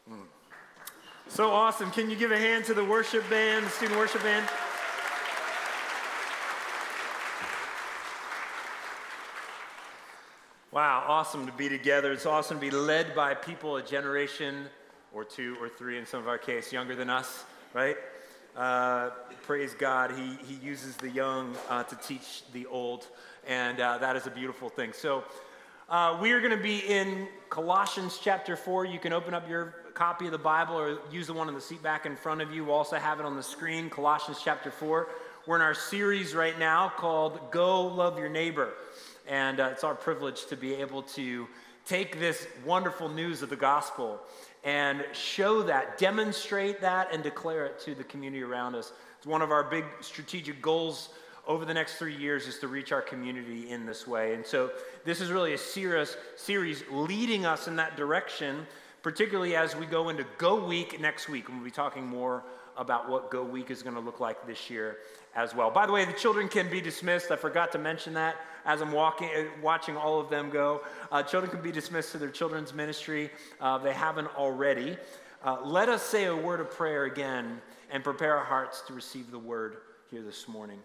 So awesome. Can you give a hand to the worship band, the student worship band? Wow, awesome to be together. It's awesome to be led by people a generation or two or three, in some of our case, younger than us, right? Praise God. He uses the young to teach the old, and that is a beautiful thing. So we are going to be in Colossians chapter 4. You can open up your copy of the Bible or use the one on the seat back in front of you. We'll also have it on the screen, Colossians chapter 4. We're in our series right now called Go Love Your Neighbor. And it's our privilege to be able to take this wonderful news of the gospel and show that, demonstrate that, and declare it to the community around us. It's one of our big strategic goals over the next 3 years is to reach our community in this way. And so this is really a series leading us in that direction, particularly as we go into Go Week next week. And we'll be talking more about what Go Week is going to look like this year as well. By the way, the children can be dismissed. I forgot to mention that as I'm watching all of them go. Children can be dismissed to their children's ministry. They haven't already. Let us say a word of prayer again and prepare our hearts to receive the word here this morning.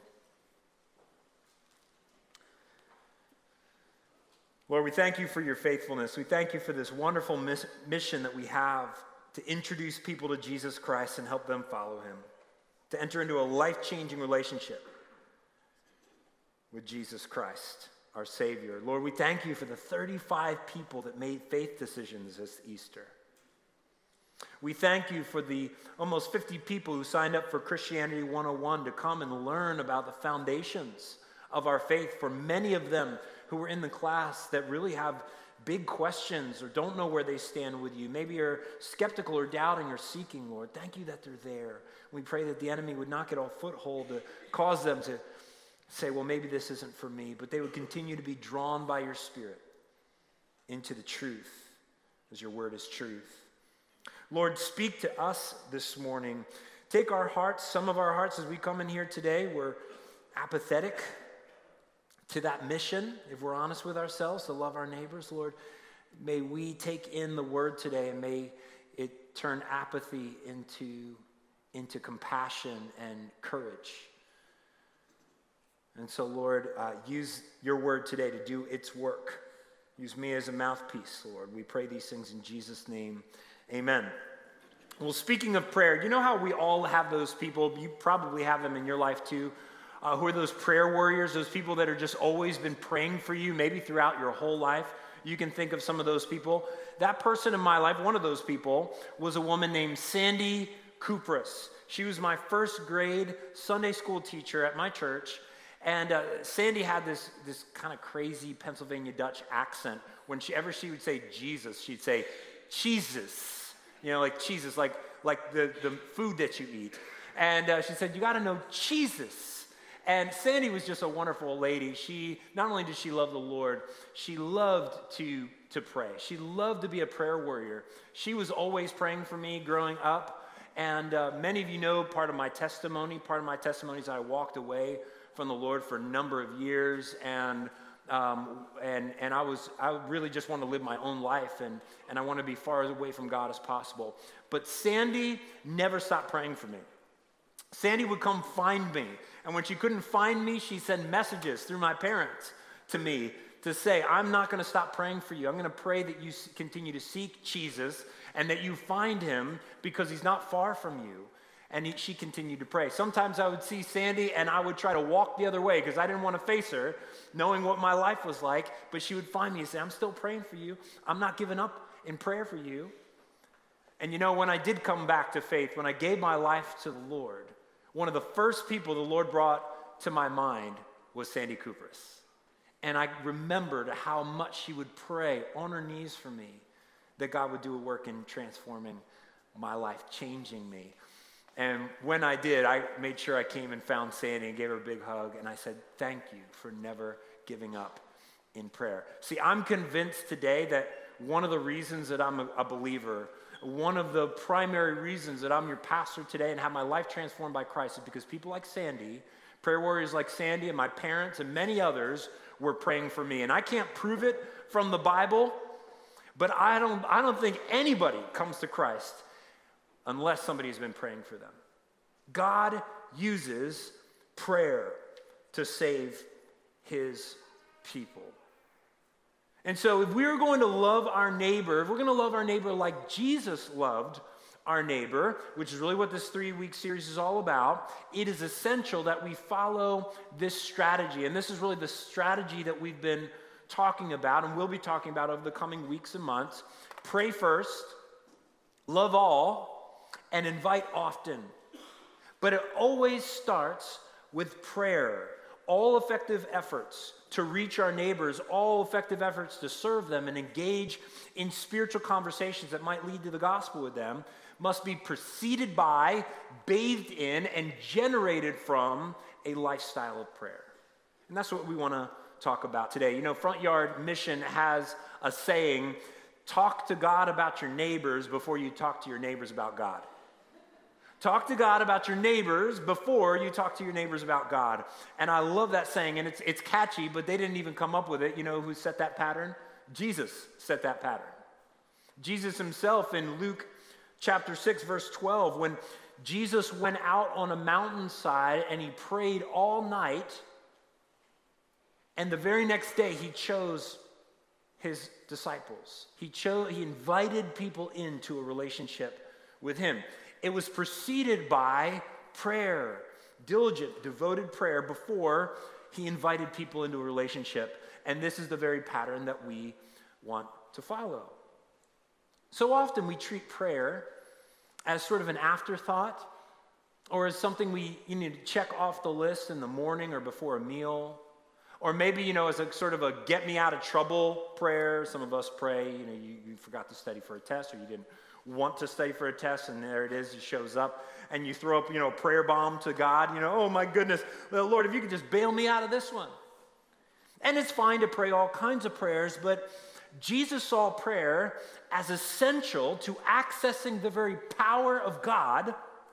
Lord, we thank you for your faithfulness. We thank you for this wonderful mission that we have to introduce people to Jesus Christ and help them follow him, to enter into a life-changing relationship with Jesus Christ, our Savior. Lord, we thank you for the 35 people that made faith decisions this Easter. We thank you for the almost 50 people who signed up for Christianity 101 to come and learn about the foundations of our faith. For many of them who were in the class that really have big questions or don't know where they stand with you. Maybe you're skeptical or doubting or seeking, Lord. Thank you that they're there. We pray that the enemy would not get a foothold to cause them to say, well, maybe this isn't for me, but they would continue to be drawn by your Spirit into the truth, as your word is truth. Lord, speak to us this morning. Take our hearts, some of our hearts as we come in here today, we're apathetic to that mission, if we're honest with ourselves, to love our neighbors. Lord, may we take in the word today and may it turn apathy into compassion and courage. And so, Lord, use your word today to do its work. Use me as a mouthpiece, Lord. We pray these things in Jesus' name. Amen. Well, speaking of prayer, you know how we all have those people, you probably have them in your life too, who are those prayer warriors, those people that are just always been praying for you, maybe throughout your whole life. You can think of some of those people. That person in my life, one of those people, was a woman named Sandy Kupras. She was my first grade Sunday school teacher at my church. And Sandy had this kind of crazy Pennsylvania Dutch accent. Whenever she would say Jesus, she'd say, Jesus. You know, like Jesus, like the food that you eat. And she said, you got to know Jesus. And Sandy was just a wonderful lady. Not only did she love the Lord, she loved to pray. She loved to be a prayer warrior. She was always praying for me growing up. And many of you know part of my testimony. Part of my testimony is I walked away from the Lord for a number of years, and I really just want to live my own life, and I want to be far away from God as possible. But Sandy never stopped praying for me. Sandy would come find me, and when she couldn't find me, she'd send messages through my parents to me to say, I'm not going to stop praying for you. I'm going to pray that you continue to seek Jesus and that you find him because he's not far from you. And she continued to pray. Sometimes I would see Sandy and I would try to walk the other way because I didn't want to face her, knowing what my life was like. But she would find me and say, I'm still praying for you. I'm not giving up in prayer for you. And you know, when I did come back to faith, when I gave my life to the Lord, one of the first people the Lord brought to my mind was Sandy Kupras. And I remembered how much she would pray on her knees for me, that God would do a work in transforming my life, changing me. And when I did, I made sure I came and found Sandy and gave her a big hug. And I said, thank you for never giving up in prayer. See, I'm convinced today that one of the reasons that I'm a believer, one of the primary reasons that I'm your pastor today and have my life transformed by Christ is because people like Sandy, prayer warriors like Sandy and my parents and many others were praying for me. And I can't prove it from the Bible, But I don't think anybody comes to Christ unless somebody's been praying for them. God uses prayer to save his people. And so if we're going to love our neighbor, if we're going to love our neighbor like Jesus loved our neighbor, which is really what this 3-week series is all about, it is essential that we follow this strategy. And this is really the strategy that we've been talking about and we'll be talking about over the coming weeks and months. Pray first, love all, and invite often. But it always starts with prayer. All effective efforts to reach our neighbors, all effective efforts to serve them and engage in spiritual conversations that might lead to the gospel with them must be preceded by, bathed in, and generated from a lifestyle of prayer. And that's what we want to talk about today. You know, Front Yard Mission has a saying, talk to God about your neighbors before you talk to your neighbors about God. Talk to God about your neighbors before you talk to your neighbors about God. And I love that saying, and it's catchy, but they didn't even come up with it. You know who set that pattern? Jesus set that pattern. Jesus himself in Luke chapter 6, verse 12, when Jesus went out on a mountainside and he prayed all night, and the very next day he chose his disciples. He invited people into a relationship with him. It was preceded by prayer, diligent, devoted prayer before he invited people into a relationship. And this is the very pattern that we want to follow. So often we treat prayer as sort of an afterthought or as something we need to check off the list in the morning or before a meal. Or maybe, you know, as a sort of a get me out of trouble prayer. Some of us pray, you know, you forgot to study for a test or you didn't want to study for a test, and there it is, it shows up, and you throw up, you know, a prayer bomb to God, you know, oh my goodness, well, Lord, if you could just bail me out of this one. And it's fine to pray all kinds of prayers, but Jesus saw prayer as essential to accessing the very power of God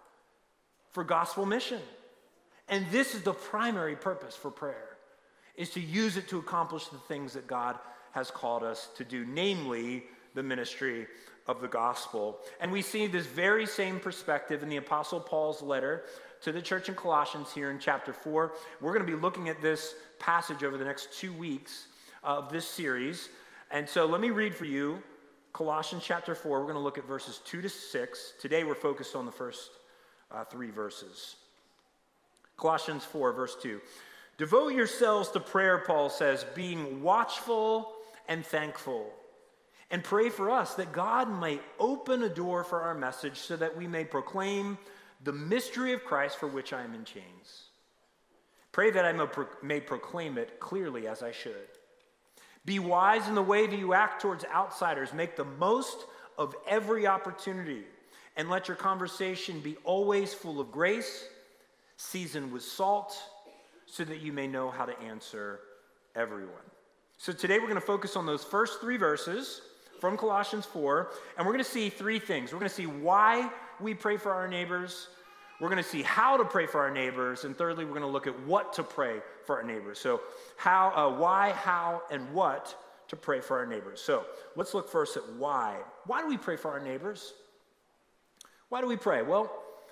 for gospel mission. And this is the primary purpose for prayer, is to use it to accomplish the things that God has called us to do, namely the ministry of the gospel. And we see this very same perspective in the Apostle Paul's letter to the church in Colossians here in chapter 4. We're going to be looking at this passage over the next 2 weeks of this series. And so let me read for you Colossians chapter 4. We're going to look at verses 2 to 6. Today we're focused on the first 3 verses. Colossians 4, verse 2. Devote yourselves to prayer, Paul says, being watchful and thankful. And pray for us that God might open a door for our message so that we may proclaim the mystery of Christ for which I am in chains. Pray that I may proclaim it clearly as I should. Be wise in the way that you act towards outsiders. Make the most of every opportunity. And let your conversation be always full of grace, seasoned with salt, so that you may know how to answer everyone. So today we're going to focus on those first 3 verses from Colossians 4, and we're going to see 3 things. We're going to see why we pray for our neighbors, we're going to see how to pray for our neighbors, and thirdly, we're going to look at what to pray for our neighbors. So why, how, and what to pray for our neighbors. So let's look first at why. Why do we pray for our neighbors? Why do we pray? Well,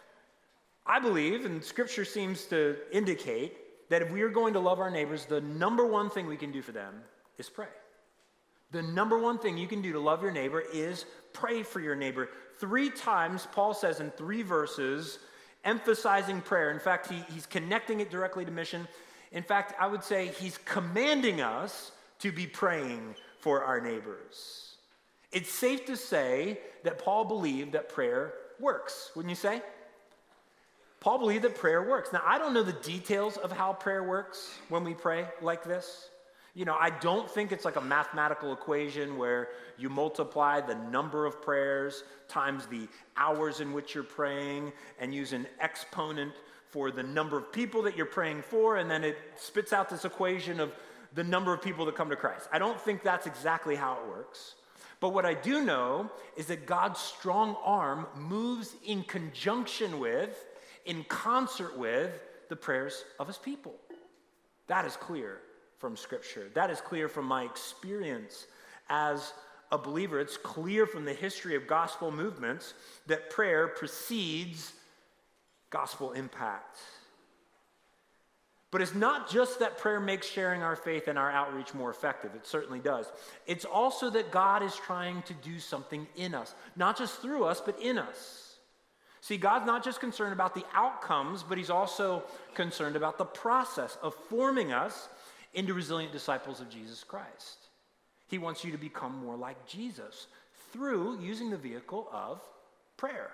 I believe, and Scripture seems to indicate, that if we are going to love our neighbors, the number one thing we can do for them is pray. The number one thing you can do to love your neighbor is pray for your neighbor. 3 times, Paul says in 3 verses, emphasizing prayer. In fact, he's connecting it directly to mission. In fact, I would say he's commanding us to be praying for our neighbors. It's safe to say that Paul believed that prayer works, wouldn't you say? Paul believed that prayer works. Now, I don't know the details of how prayer works when we pray like this. You know, I don't think it's like a mathematical equation where you multiply the number of prayers times the hours in which you're praying and use an exponent for the number of people that you're praying for, and then it spits out this equation of the number of people that come to Christ. I don't think that's exactly how it works. But what I do know is that God's strong arm moves in conjunction with, in concert with, the prayers of his people. That is clear from Scripture. That is clear from my experience as a believer, it's clear from the history of gospel movements that prayer precedes gospel impact. But it's not just that prayer makes sharing our faith and our outreach more effective. It certainly does. It's also that God is trying to do something in us, not just through us, but in us. See, God's not just concerned about the outcomes, but he's also concerned about the process of forming us into resilient disciples of Jesus Christ. He wants you to become more like Jesus through using the vehicle of prayer.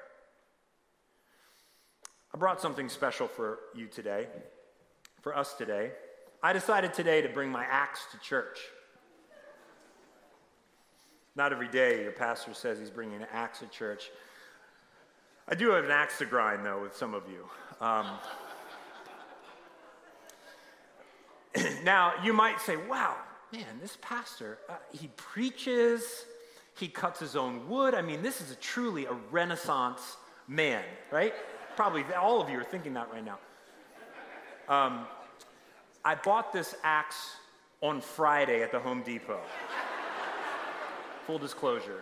I brought something special for you today. For us today. I decided today to bring my axe to church. Not every day your pastor says he's bringing an axe to church. I do have an axe to grind, though, with some of you. Now, you might say, wow, man, this pastor, he preaches, he cuts his own wood. I mean, this is truly a Renaissance man, right? Probably all of you are thinking that right now. I bought this axe on Friday at the Home Depot. Full disclosure.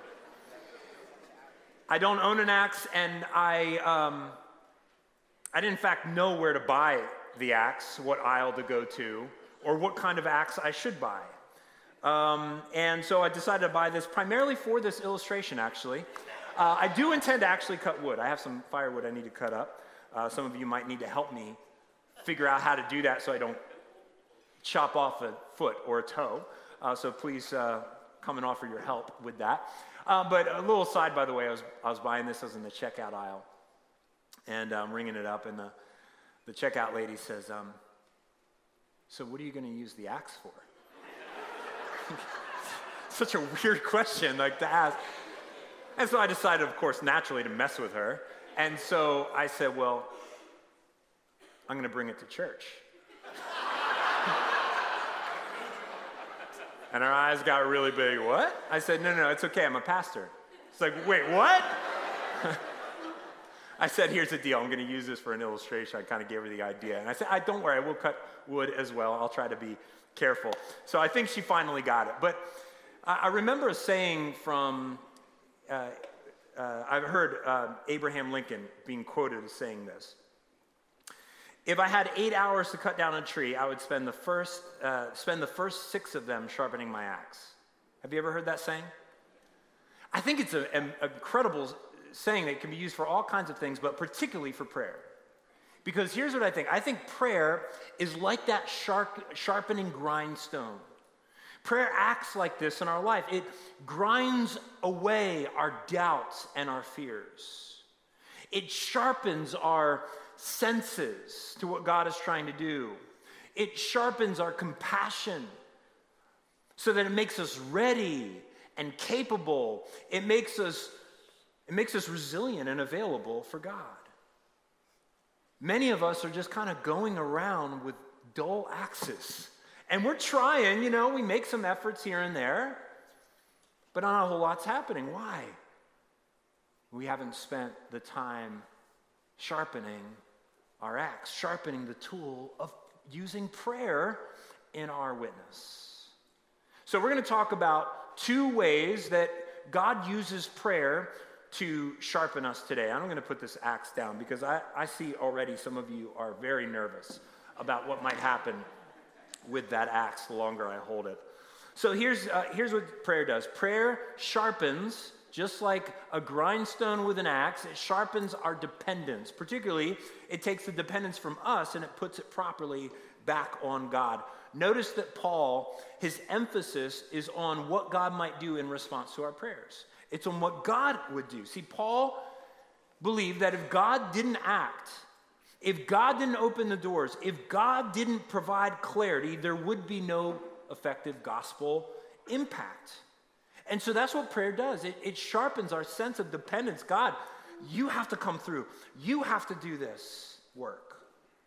I don't own an axe, and I didn't in fact know where to buy the axe, what aisle to go to, or what kind of axe I should buy. And so I decided to buy this primarily for this illustration, actually. I do intend to actually cut wood. I have some firewood I need to cut up. Some of you might need to help me figure out how to do that so I don't chop off a foot or a toe. So please come and offer your help with that. But a little aside, by the way, I was buying this. I was in the checkout aisle, and I'm ringing it up, and the checkout lady says, so what are you going to use the axe for? Such a weird question to ask. And so I decided, of course, naturally to mess with her. And so I said, well, I'm going to bring it to church. And her eyes got really big. What? I said, no, it's okay. I'm a pastor. It's like, wait, what? I said, here's the deal. I'm going to use this for an illustration. I kind of gave her the idea. And I said, don't worry. I will cut wood as well. I'll try to be careful. So I think she finally got it. But I remember a saying from, I've heard Abraham Lincoln being quoted as saying this. If I had 8 hours to cut down a tree, I would spend the first 6 of them sharpening my axe. Have you ever heard that saying? I think it's an incredible saying that can be used for all kinds of things, but particularly for prayer. Because here's what I think. I think prayer is like that sharpening grindstone. Prayer acts like this in our life. It grinds away our doubts and our fears. It sharpens our senses to what God is trying to do. It sharpens our compassion so that it makes us ready and capable. It makes us resilient and available for God. Many of us are just kind of going around with dull axes. And we're trying, we make some efforts here and there, but not a whole lot's happening. Why? We haven't spent the time sharpening our axe, sharpening the tool of using prayer in our witness. So we're going to talk about 2 ways that God uses prayer to sharpen us today. I'm going to put this axe down because I see already some of you are very nervous about what might happen with that axe the longer I hold it. So here's what prayer does. Prayer sharpens, just like a grindstone with an axe, it sharpens our dependence. Particularly, it takes the dependence from us and it puts it properly back on God. Notice that Paul, his emphasis is on what God might do in response to our prayers. It's on what God would do. See, Paul believed that if God didn't act, if God didn't open the doors, if God didn't provide clarity, there would be no effective gospel impact. And so that's what prayer does. It sharpens our sense of dependence. God, you have to come through. You have to do this work.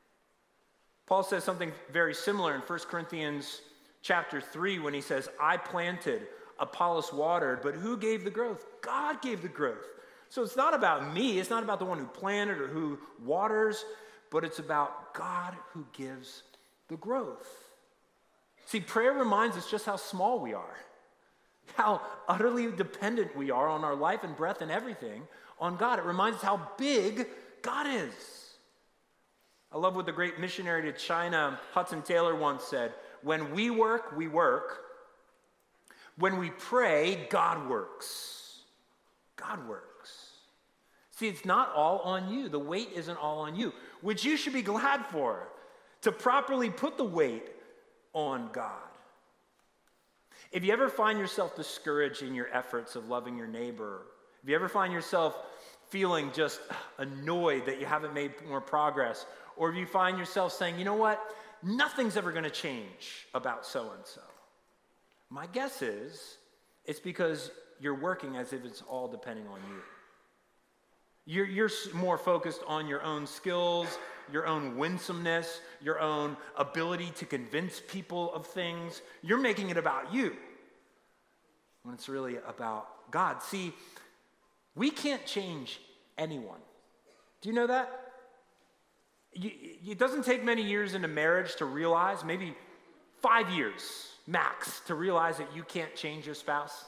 Paul says something very similar in 1 Corinthians chapter 3 when he says, I planted, Apollos watered, but who gave the growth? God gave the growth. So it's not about me. It's not about the one who planted or who waters, but it's about God who gives the growth. See, prayer reminds us just how small we are. how utterly dependent we are on our life and breath and everything on God. It reminds us how big God is. I love what the great missionary to China, Hudson Taylor, once said: when we work, we work. When we pray, God works. God works. See, it's not all on you. The weight isn't all on you, which you should be glad for, to properly put the weight on God. If you ever find yourself discouraged in your efforts of loving your neighbor, if you ever find yourself feeling just annoyed that you haven't made more progress, or if you find yourself saying, you know what, nothing's ever going to change about so-and-so, my guess is it's because you're working as if it's all depending on you. You're more focused on your own skills, your own winsomeness, your own ability to convince people of things. You're making it about you when it's really about God. See, we can't change anyone. Do you know that? It doesn't take many years into marriage to realize, maybe 5 years max, to realize that you can't change your spouse.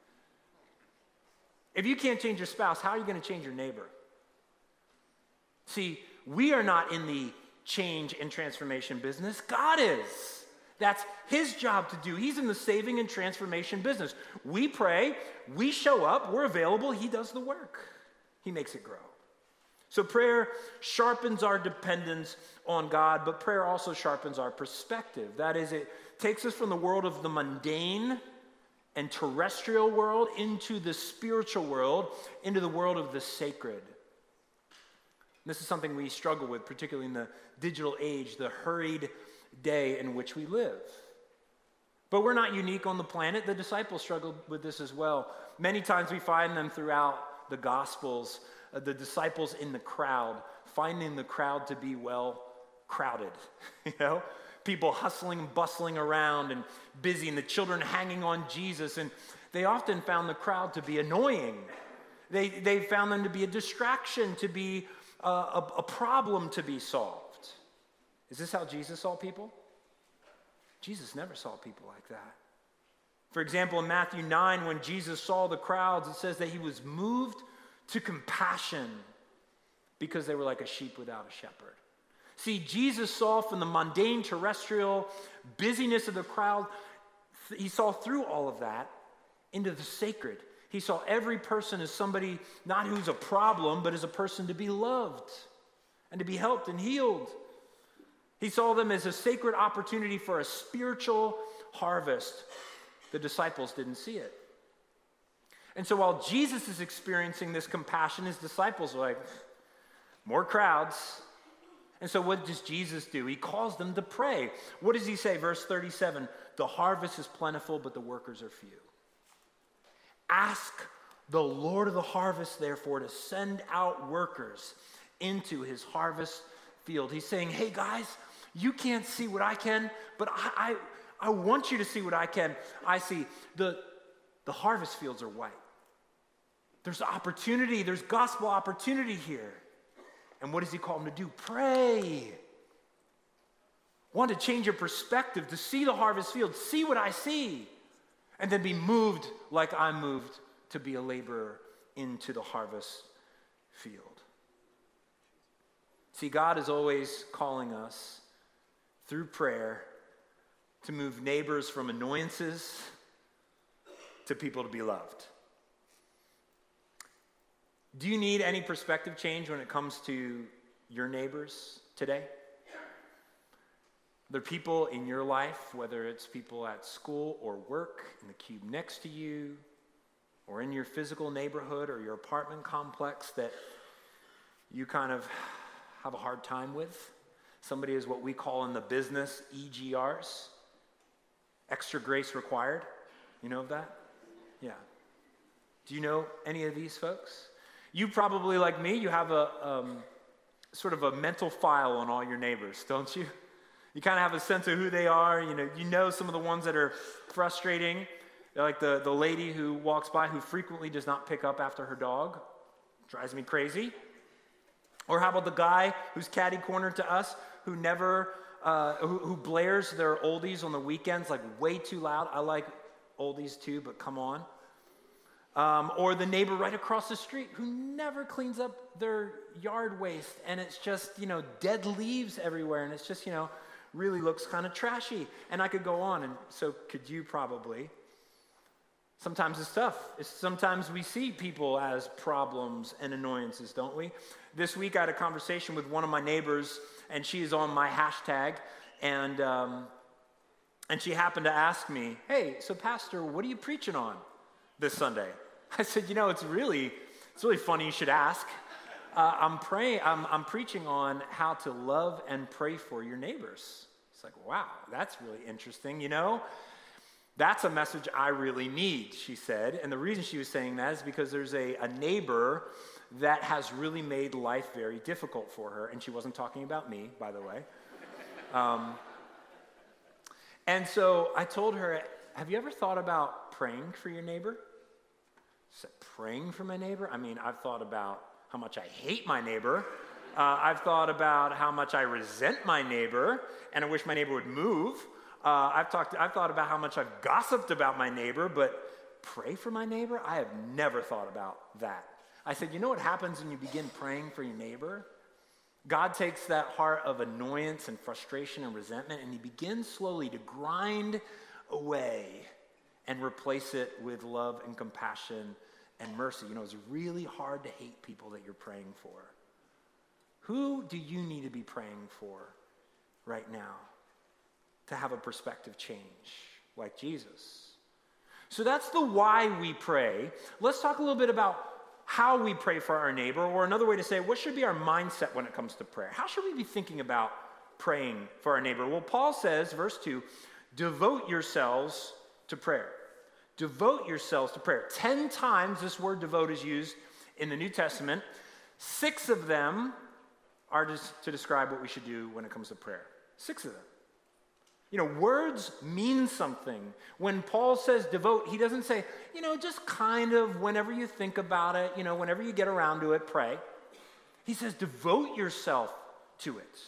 If you can't change your spouse, how are you going to change your neighbor? See, we are not in the change and transformation business. God is. That's his job to do. He's in the saving and transformation business. We pray, we show up, we're available, he does the work. He makes it grow. So prayer sharpens our dependence on God, but prayer also sharpens our perspective. That is, it takes us from the world of the mundane and terrestrial world into the spiritual world, into the world of the sacred. This is something we struggle with, particularly in the digital age, the hurried day in which we live. But we're not unique on the planet. The disciples struggled with this as well. Many times we find them throughout the Gospels, the disciples in the crowd, finding the crowd to be, well, crowded, people hustling and bustling around and busy, and the children hanging on Jesus, and they often found the crowd to be annoying. They found them to be a distraction, to be a problem to be solved. Is this how Jesus saw people? Jesus never saw people like that. For example, in Matthew 9, when Jesus saw the crowds, it says that he was moved to compassion because they were like a sheep without a shepherd. See, Jesus saw from the mundane terrestrial busyness of the crowd, he saw through all of that into the sacred. He saw every person as somebody not who's a problem, but as a person to be loved and to be helped and healed. He saw them as a sacred opportunity for a spiritual harvest. The disciples didn't see it. And so while Jesus is experiencing this compassion, his disciples are like, more crowds. And so what does Jesus do? He calls them to pray. What does he say? Verse 37, the harvest is plentiful, but the workers are few. Ask the Lord of the harvest, therefore, to send out workers into his harvest field. He's saying, hey guys, you can't see what I can, but I want you to see what I can. I see the harvest fields are white. There's opportunity, there's gospel opportunity here. And what does he call them to do? Pray. Want to change your perspective, to see the harvest field, see what I see, and then be moved like I'm moved to be a laborer into the harvest field. See, God is always calling us through prayer to move neighbors from annoyances to people to be loved. Do you need any perspective change when it comes to your neighbors today? There are people in your life, whether it's people at school or work, in the cube next to you, or in your physical neighborhood or your apartment complex, that you kind of have a hard time with. Somebody is what we call in the business EGRs, extra grace required. You know of that? Yeah. Do you know any of these folks? You probably, like me, you have a sort of a mental file on all your neighbors, don't you? You kind of have a sense of who they are. You know some of the ones that are frustrating. They're like the lady who walks by who frequently does not pick up after her dog. Drives me crazy. Or how about the guy who's catty-cornered to us who never, who blares their oldies on the weekends like way too loud. I like oldies too, but come on. Or the neighbor right across the street who never cleans up their yard waste, and it's just, dead leaves everywhere, and it's just, really looks kind of trashy. And I could go on, and so could you probably. Sometimes it's tough. Sometimes we see people as problems and annoyances, don't we? This week I had a conversation with one of my neighbors, and she is on my hashtag, and she happened to ask me, "Hey, so Pastor, what are you preaching on this Sunday?" I said, it's really funny you should ask. I'm preaching on how to love and pray for your neighbors. It's like, wow, that's really interesting, That's a message I really need, she said. And the reason she was saying that is because there's a neighbor that has really made life very difficult for her. And she wasn't talking about me, by the way. And so I told her, have you ever thought about praying for your neighbor? She said, praying for my neighbor? I mean, I've thought about how much I hate my neighbor. I've thought about how much I resent my neighbor, and I wish my neighbor would move. I've thought about how much I've gossiped about my neighbor, but pray for my neighbor? I have never thought about that. I said, you know what happens when you begin praying for your neighbor? God takes that heart of annoyance and frustration and resentment, and he begins slowly to grind away and replace it with love and compassion and mercy. It's really hard to hate people that you're praying for. Who do you need to be praying for right now to have a perspective change like Jesus? So that's the why we pray. Let's talk a little bit about how we pray for our neighbor, or another way to say, what should be our mindset when it comes to prayer? How should we be thinking about praying for our neighbor? Well, Paul says, verse 2, devote yourselves to prayer. Devote yourselves to prayer. 10 times this word devote is used in the New Testament. 6 of them are to describe what we should do when it comes to prayer. 6 of them. Words mean something. When Paul says devote, he doesn't say, just kind of whenever you think about it, whenever you get around to it, pray. He says devote yourself to it.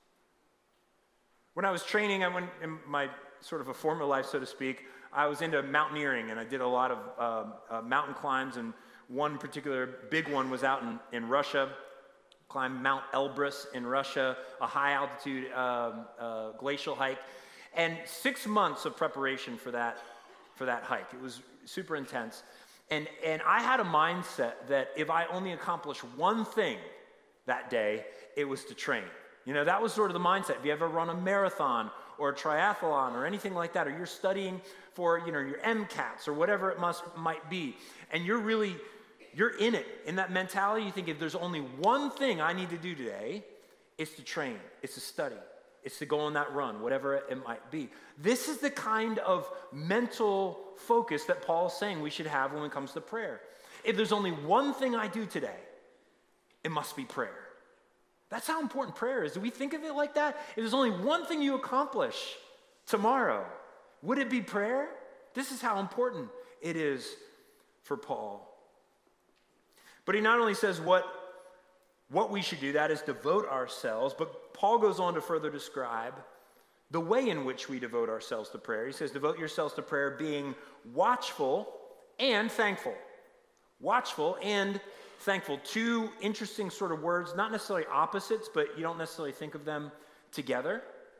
When I was training, I went in my sort of a former life, so to speak, I was into mountaineering, and I did a lot of mountain climbs, and one particular big one was out in Russia. Climbed Mount Elbrus in Russia, a high-altitude glacial hike, and 6 months of preparation for that hike. It was super intense, and I had a mindset that if I only accomplished one thing that day, it was to train. That was sort of the mindset. If you ever run a marathon or a triathlon or anything like that, or you're studying for your MCATs or whatever it might be, and you're in it, in that mentality, you think if there's only one thing I need to do today, it's to train, it's to study, it's to go on that run, whatever it might be. This is the kind of mental focus that Paul is saying we should have when it comes to prayer. If there's only one thing I do today, it must be prayer. That's how important prayer is. Do we think of it like that? If there's only one thing you accomplish tomorrow, would it be prayer? This is how important it is for Paul. But he not only says what we should do, that is devote ourselves, but Paul goes on to further describe the way in which we devote ourselves to prayer. He says, devote yourselves to prayer being watchful and thankful. Watchful and thankful. 2 interesting sort of words, not necessarily opposites, but you don't necessarily think of them together.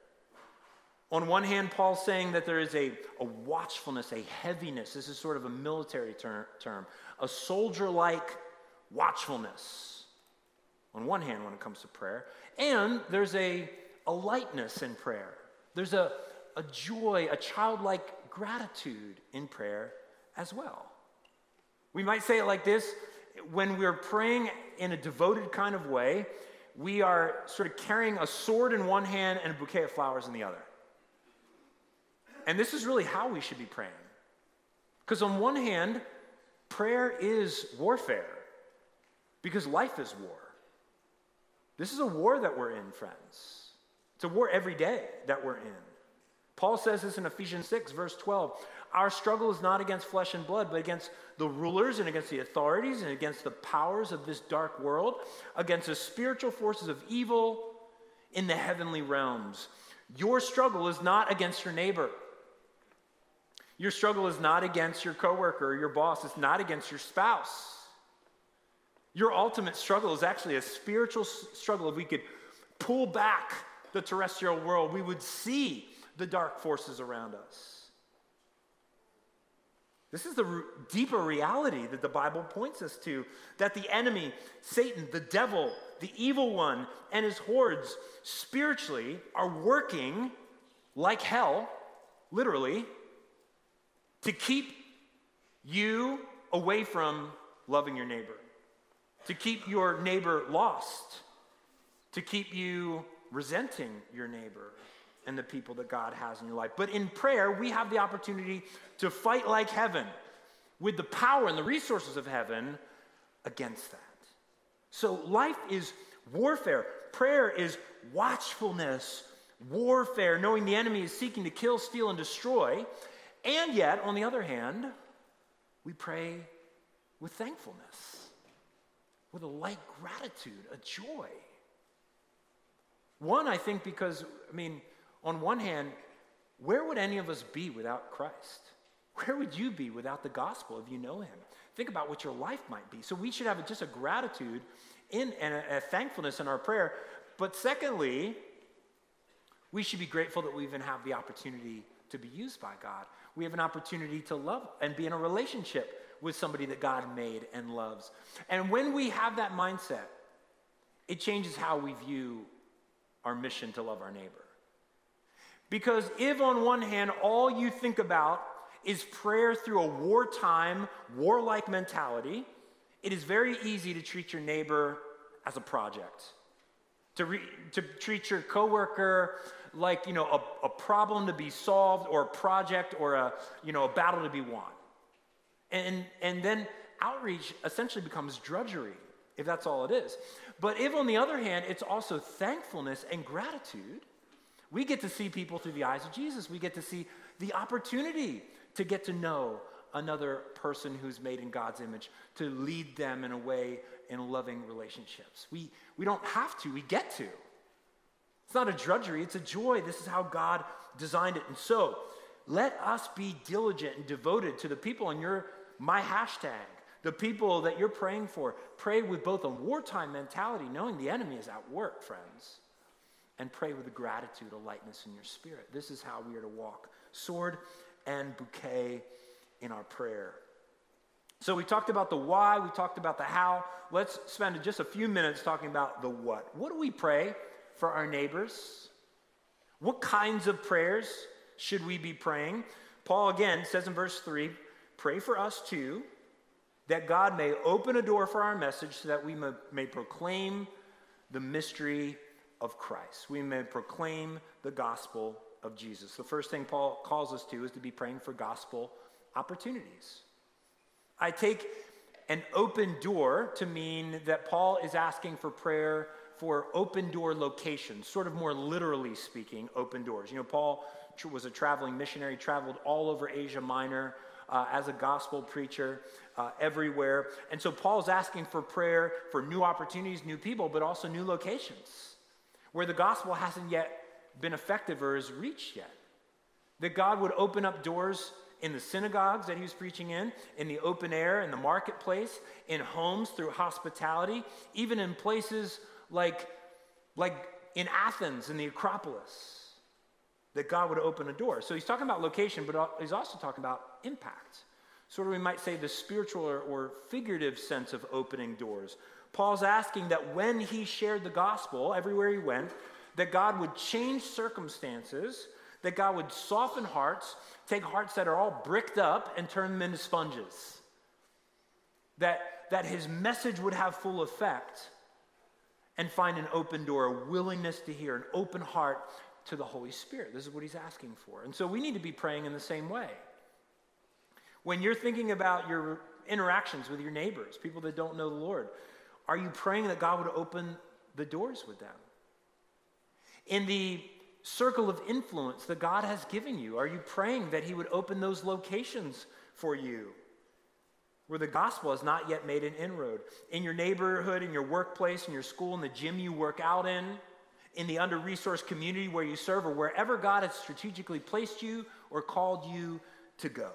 On one hand, Paul's saying that there is a watchfulness, a heaviness. This is sort of a military term. A soldier-like watchfulness on one hand when it comes to prayer. And there's a lightness in prayer. There's a joy, a childlike gratitude in prayer as well. We might say it like this: when we're praying in a devoted kind of way, we are sort of carrying a sword in one hand and a bouquet of flowers in the other. And this is really how we should be praying. Because on one hand, prayer is warfare. Because life is war. This is a war that we're in, friends. It's a war every day that we're in. Paul says this in Ephesians 6, verse 12. Our struggle is not against flesh and blood, but against the rulers and against the authorities and against the powers of this dark world, against the spiritual forces of evil in the heavenly realms. Your struggle is not against your neighbor. Your struggle is not against your coworker or your boss. It's not against your spouse. Your ultimate struggle is actually a spiritual struggle. If we could pull back the terrestrial world, we would see the dark forces around us. This is the deeper reality that the Bible points us to, that the enemy, Satan, the devil, the evil one, and his hordes spiritually are working like hell, literally, to keep you away from loving your neighbor, to keep your neighbor lost, to keep you resenting your neighbor and the people that God has in your life. But in prayer, we have the opportunity to fight like heaven with the power and the resources of heaven against that. So life is warfare. Prayer is watchfulness, warfare, knowing the enemy is seeking to kill, steal, and destroy. And yet, on the other hand, we pray with thankfulness, with a light gratitude, a joy. One, I think, because, on one hand, where would any of us be without Christ? Where would you be without the gospel if you know him? Think about what your life might be. So we should have just a gratitude and a thankfulness in our prayer. But secondly, we should be grateful that we even have the opportunity to be used by God. We have an opportunity to love and be in a relationship with somebody that God made and loves. And when we have that mindset, it changes how we view our mission to love our neighbor. Because if on one hand, all you think about is prayer through a wartime, warlike mentality, it is very easy to treat your neighbor as a project, to treat your coworker like, a problem to be solved, or a project, or a battle to be won. And then outreach essentially becomes drudgery, if that's all it is. But if, on the other hand, it's also thankfulness and gratitude, we get to see people through the eyes of Jesus. We get to see the opportunity to get to know another person who's made in God's image, to lead them in a way in loving relationships. We don't have to, we get to. It's not a drudgery, it's a joy. This is how God designed it. And so, let us be diligent and devoted to the people on my hashtag, the people that you're praying for. Pray with both a wartime mentality, knowing the enemy is at work, friends, and pray with a gratitude, a lightness in your spirit. This is how we are to walk, sword and bouquet in our prayer. So we talked about the why, we talked about the how. Let's spend just a few minutes talking about the what. What do we pray for our neighbors? What kinds of prayers should we be praying? Paul again says in verse 3, pray for us too, that God may open a door for our message so that we may proclaim the mystery of Christ. We may proclaim the gospel of Jesus. The first thing Paul calls us to is to be praying for gospel opportunities. I take an open door to mean that Paul is asking for prayer for open door locations, sort of more literally speaking, open doors. Paul was a traveling missionary, traveled all over Asia Minor as a gospel preacher everywhere. And so Paul's asking for prayer for new opportunities, new people, but also new locations where the gospel hasn't yet been effective or is reached yet. That God would open up doors in the synagogues that he was preaching in the open air, in the marketplace, in homes through hospitality, even in places like in Athens, in the Acropolis, that God would open a door. So he's talking about location, but he's also talking about impact. Sort of, we might say, the spiritual or figurative sense of opening doors. Paul's asking that when he shared the gospel everywhere he went, that God would change circumstances, that God would soften hearts, take hearts that are all bricked up and turn them into sponges. That his message would have full effect and find an open door, a willingness to hear, an open heart to the Holy Spirit. This is what he's asking for. And so we need to be praying in the same way. When you're thinking about your interactions with your neighbors, people that don't know the Lord, are you praying that God would open the doors with them? In the circle of influence that God has given you, are you praying that he would open those locations for you where the gospel has not yet made an inroad? In your neighborhood, in your workplace, in your school, in the gym you work out in the under-resourced community where you serve, or wherever God has strategically placed you or called you to go.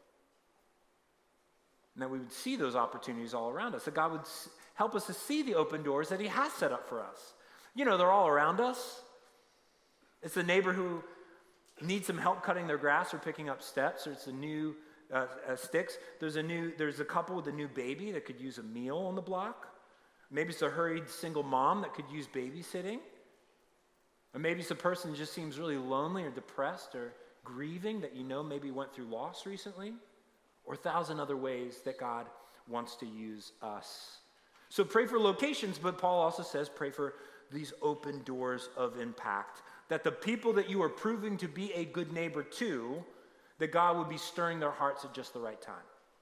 And that we would see those opportunities all around us, that God would help us to see the open doors that he has set up for us. You know, they're all around us. It's the neighbor who needs some help cutting their grass or picking up steps, or it's a new sticks. There's a couple with a new baby that could use a meal on the block. Maybe it's a hurried single mom that could use babysitting. Or maybe it's a person who just seems really lonely or depressed or grieving that you know maybe went through loss recently. Or 1,000 other ways that God wants to use us. So pray for locations, but Paul also says pray for these open doors of impact. That the people that you are proving to be a good neighbor to, that God would be stirring their hearts at just the right time.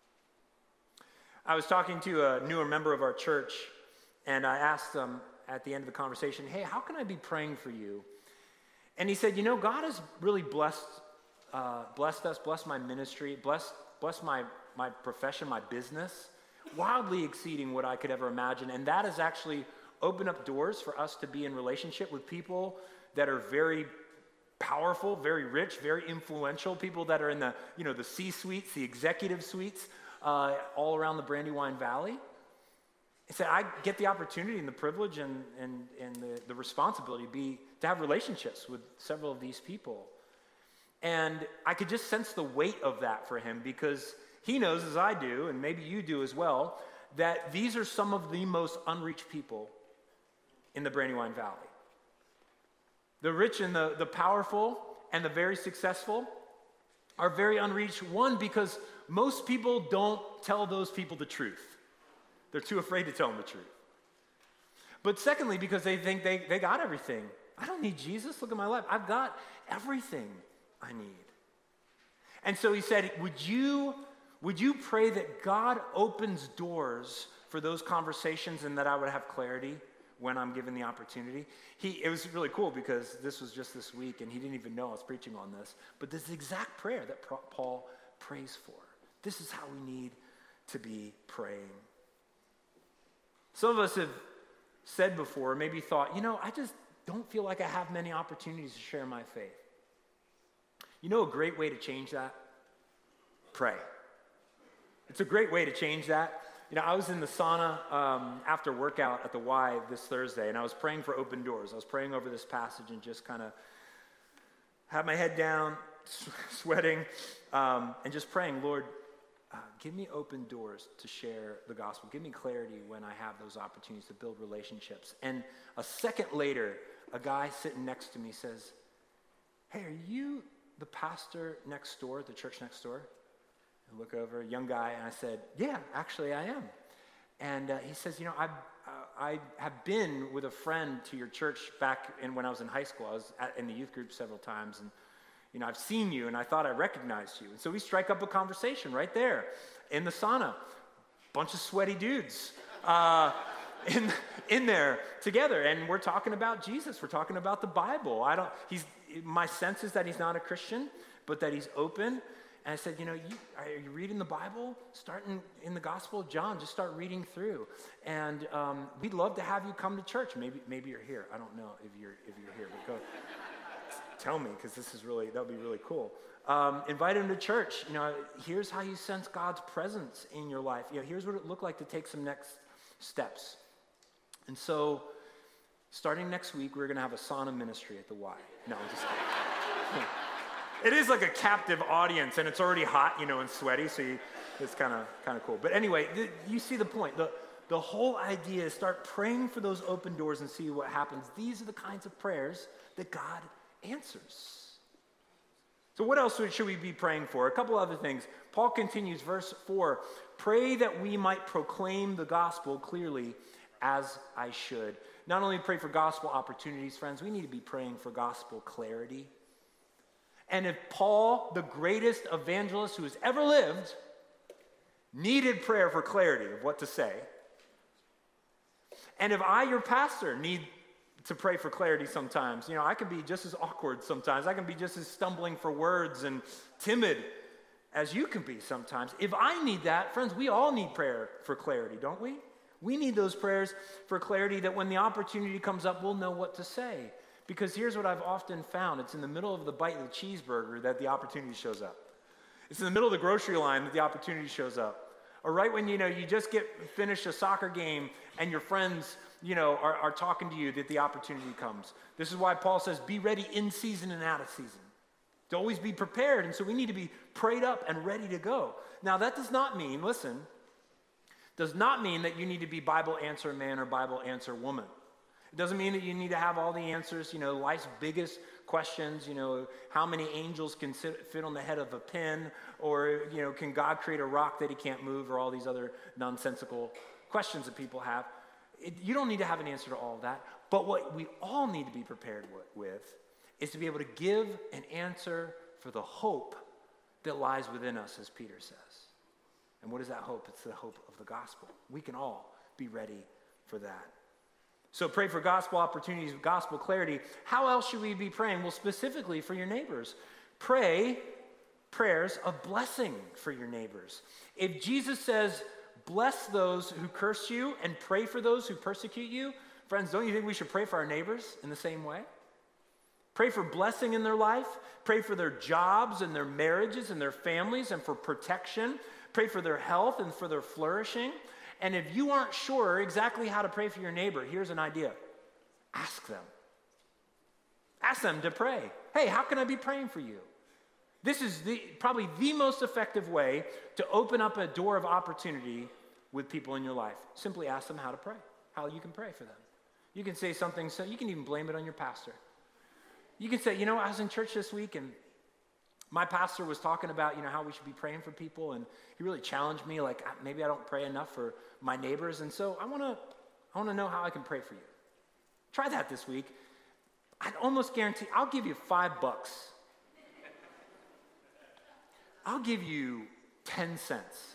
I was talking to a newer member of our church, and I asked them at the end of the conversation, hey, how can I be praying for you? And he said, you know, God has really blessed us, blessed my ministry, blessed my profession, my business, wildly exceeding what I could ever imagine. And that has actually opened up doors for us to be in relationship with people that are very powerful, very rich, very influential, people that are in the C-suites, the executive suites, all around the Brandywine Valley. He said, I get the opportunity and the privilege and the responsibility to have relationships with several of these people. And I could just sense the weight of that for him, because he knows, as I do, and maybe you do as well, that these are some of the most unreached people in the Brandywine Valley. The rich and the powerful and the very successful are very unreached. One, because most people don't tell those people the truth. They're too afraid to tell them the truth. But secondly, because they think they got everything. I don't need Jesus. Look at my life. I've got everything I need. And so he said, would you pray that God opens doors for those conversations and that I would have clarity when I'm given the opportunity? It was really cool because this was just this week and he didn't even know I was preaching on this. But this is the exact prayer that Paul prays for. This is how we need to be praying. Some of us have said before, maybe thought, I just don't feel like I have many opportunities to share my faith. You know a great way to change that? Pray. It's a great way to change that. I was in the sauna after workout at the Y this Thursday, and I was praying for open doors. I was praying over this passage and just kind of had my head down, sweating, and just praying, Lord, give me open doors to share the gospel. Give me clarity when I have those opportunities to build relationships. And a second later, a guy sitting next to me says, hey, are you the pastor next door at the church next door? I look over, a young guy, and I said, yeah, actually I am. And he says, I have been with a friend to your church back when I was in high school. I was in the youth group several times, and I've seen you, and I thought I recognized you. And so we strike up a conversation right there in the sauna. Bunch of sweaty dudes in there together, and we're talking about Jesus. We're talking about the Bible. My sense is that he's not a Christian, but that he's open. And I said, are you reading the Bible? Starting in the Gospel of John, just start reading through. And we'd love to have you come to church. Maybe you're here. I don't know if you're here, but go tell me, because that'll be really cool. Invite him to church. Here's how you sense God's presence in your life. Here's what it looked like to take some next steps. And so, starting next week, we're going to have a sauna ministry at the Y. No, I'm just kidding. It is like a captive audience, and it's already hot, and sweaty, so it's kind of cool. But anyway, you see the point. The whole idea is start praying for those open doors and see what happens. These are the kinds of prayers that God answers. So what else should we be praying for? A couple other things. Paul continues, verse 4, pray that we might proclaim the gospel clearly as I should. Not only pray for gospel opportunities, friends, we need to be praying for gospel clarity. And if Paul, the greatest evangelist who has ever lived, needed prayer for clarity of what to say, and if I, your pastor, need to pray for clarity sometimes, I can be just as awkward sometimes. I can be just as stumbling for words and timid as you can be sometimes. If I need that, friends, we all need prayer for clarity, don't we? We need those prayers for clarity that when the opportunity comes up, we'll know what to say. Because here's what I've often found. It's in the middle of the bite of the cheeseburger that the opportunity shows up. It's in the middle of the grocery line that the opportunity shows up. Or right when, you just finished a soccer game and your friends, are talking to you that the opportunity comes. This is why Paul says, be ready in season and out of season. To always be prepared. And so we need to be prayed up and ready to go. Now that does not mean that you need to be Bible answer man or Bible answer woman. It doesn't mean that you need to have all the answers, life's biggest questions, how many angels can fit on the head of a pin, or, can God create a rock that he can't move, or all these other nonsensical questions that people have. You don't need to have an answer to all of that, but what we all need to be prepared with is to be able to give an answer for the hope that lies within us, as Peter says. And what is that hope? It's the hope of the gospel. We can all be ready for that. So pray for gospel opportunities, gospel clarity. How else should we be praying? Well, specifically for your neighbors. Pray prayers of blessing for your neighbors. If Jesus says, bless those who curse you and pray for those who persecute you, friends, don't you think we should pray for our neighbors in the same way? Pray for blessing in their life. Pray for their jobs and their marriages and their families and for protection. Pray for their health and for their flourishing. And if you aren't sure exactly how to pray for your neighbor, here's an idea. Ask them. Ask them to pray. Hey, how can I be praying for you? This is probably the most effective way to open up a door of opportunity with people in your life. Simply ask them how to pray, how you can pray for them. You can say something, so you can even blame it on your pastor. You can say, I was in church this week and my pastor was talking about, how we should be praying for people, and he really challenged me, like maybe I don't pray enough for my neighbors, and so I want to know how I can pray for you. Try that this week. I'd almost guarantee I'll give you $5. I'll give you 10 cents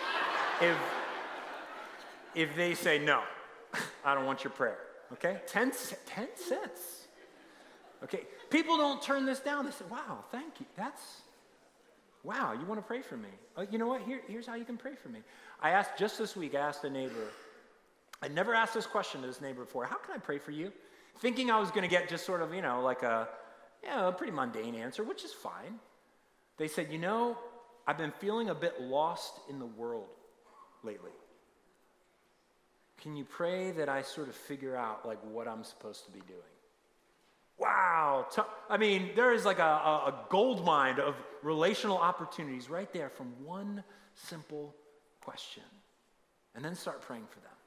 if they say no. I don't want your prayer. Okay, 10 cents. Okay, people don't turn this down. They say, wow, thank you. Wow, you want to pray for me? You know what? Here's how you can pray for me. Just this week, I asked a neighbor. I never asked this question to this neighbor before. How can I pray for you? Thinking I was going to get just sort of, like a pretty mundane answer, which is fine. They said, I've been feeling a bit lost in the world lately. Can you pray that I sort of figure out what I'm supposed to be doing? Wow. There is a gold mine of relational opportunities right there from one simple question. And then start praying for them.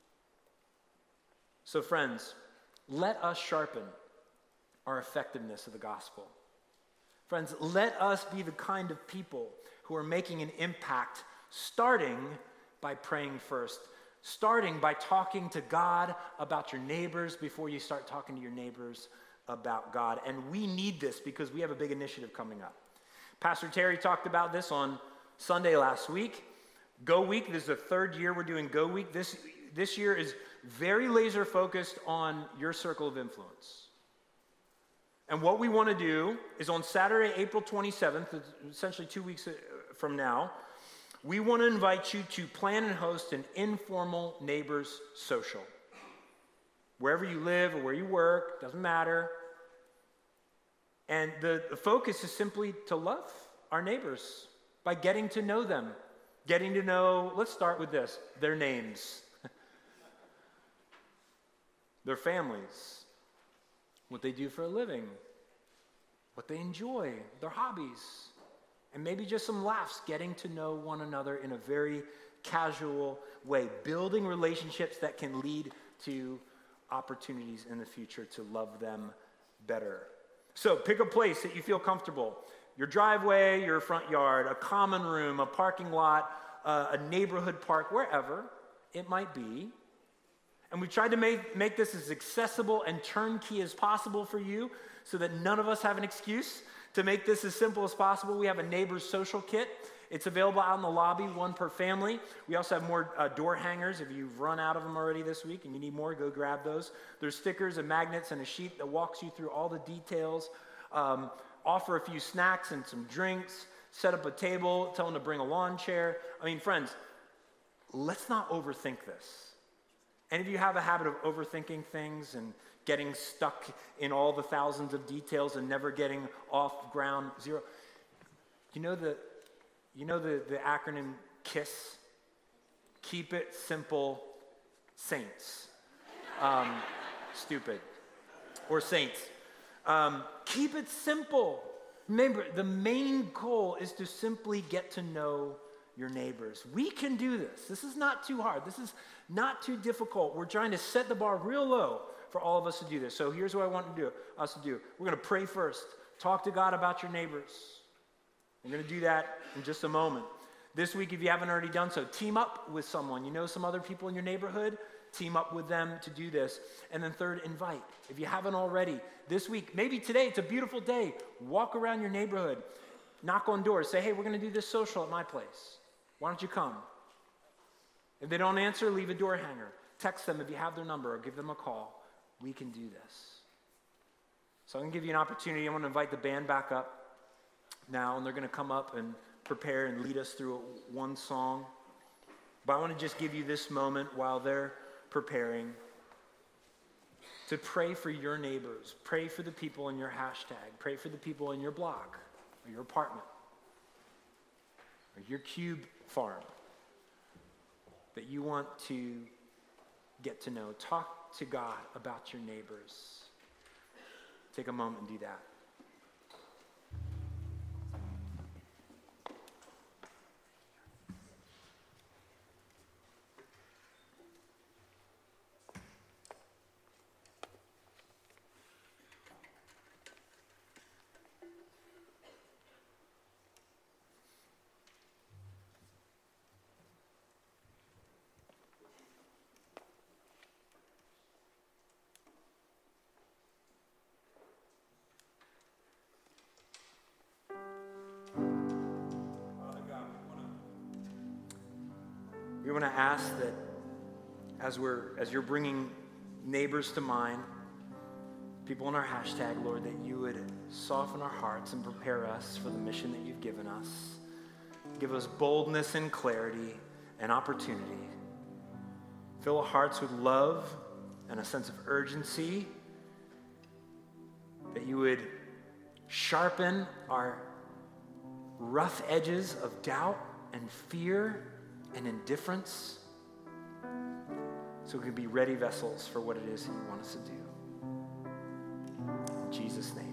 So friends, let us sharpen our effectiveness of the gospel. Friends, let us be the kind of people who are making an impact, starting by praying first, starting by talking to God about your neighbors before you start talking to your neighbors about God. And we need this because we have a big initiative coming up. Pastor Terry talked about this on Sunday last week. Go Week, this is the third year we're doing Go Week. This year is very laser focused on your circle of influence. And what we want to do is on Saturday, April 27th, essentially 2 weeks from now, we want to invite you to plan and host an informal neighbors social. Wherever you live or where you work, doesn't matter. And the focus is simply to love our neighbors by getting to know them. Getting to know, let's start with this, their names, their families, what they do for a living, what they enjoy, their hobbies, and maybe just some laughs, getting to know one another in a very casual way, building relationships that can lead to opportunities in the future to love them better. So pick a place that you feel comfortable. Your driveway, your front yard, a common room, a parking lot, a neighborhood park, wherever it might be. And we tried to make this as accessible and turnkey as possible for you so that none of us have an excuse. To make this as simple as possible, we have a neighbor's social kit. It's available out in the lobby, one per family. We also have more door hangers. If you've run out of them already this week and you need more, go grab those. There's stickers and magnets and a sheet that walks you through all the details. Offer a few snacks and some drinks. Set up a table. Tell them to bring a lawn chair. Friends, let's not overthink this. And if you have a habit of overthinking things and getting stuck in all the thousands of details and never getting off ground zero, you know that You know the acronym KISS? Keep it simple, saints. Stupid. Or saints. Keep it simple. Remember, the main goal is to simply get to know your neighbors. We can do this. This is not too hard. This is not too difficult. We're trying to set the bar real low for all of us to do this. So here's what I want us to do. We're going to pray first. Talk to God about your neighbors. We're going to do that in just a moment. This week, if you haven't already done so, team up with someone. You know some other people in your neighborhood? Team up with them to do this. And then third, invite. If you haven't already, this week, maybe today, it's a beautiful day. Walk around your neighborhood. Knock on doors. Say, hey, we're going to do this social at my place. Why don't you come? If they don't answer, leave a door hanger. Text them if you have their number or give them a call. We can do this. So I'm going to give you an opportunity. I want to invite the band back up now, and they're going to come up and prepare and lead us through one song. But I want to just give you this moment while they're preparing to pray for your neighbors. Pray for the people in your hashtag. Pray for the people in your block or your apartment or your cube farm that you want to get to know. Talk to God about your neighbors. Take a moment and do that. We want to ask that as you're bringing neighbors to mind, people in our hashtag, Lord, that you would soften our hearts and prepare us for the mission that you've given us. Give us boldness and clarity and opportunity. Fill our hearts with love and a sense of urgency, that you would sharpen our rough edges of doubt and fear and indifference, so we can be ready vessels for what it is that you want us to do. In Jesus' name.